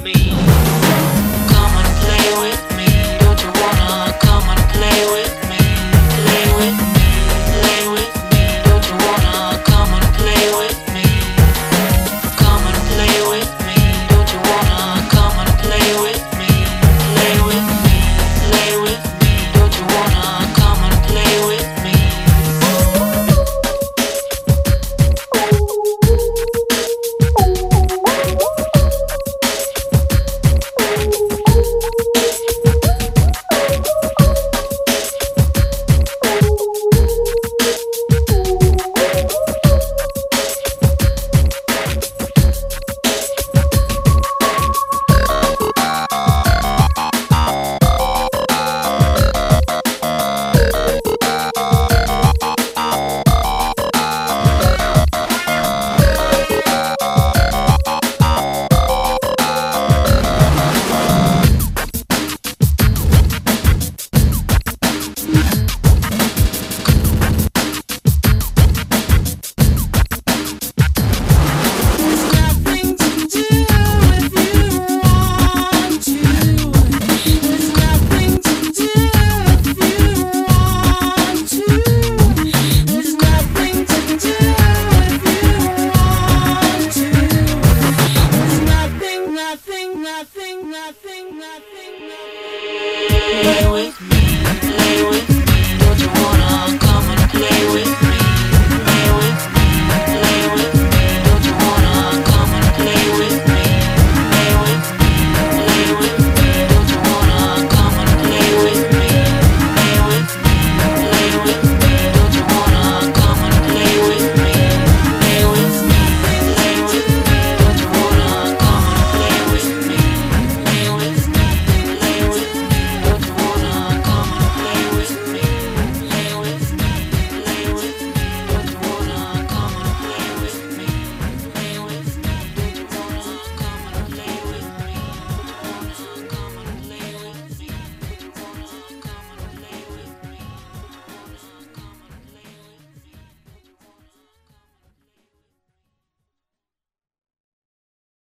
Come and play with me. Don't you wanna come and play with me? Play with me, play with me. Don't you wanna come and play with me? Come and play with me. Don't you wanna come and play with me? Play with me, play with me. Don't you wanna come and play with me? Play with me, play with me.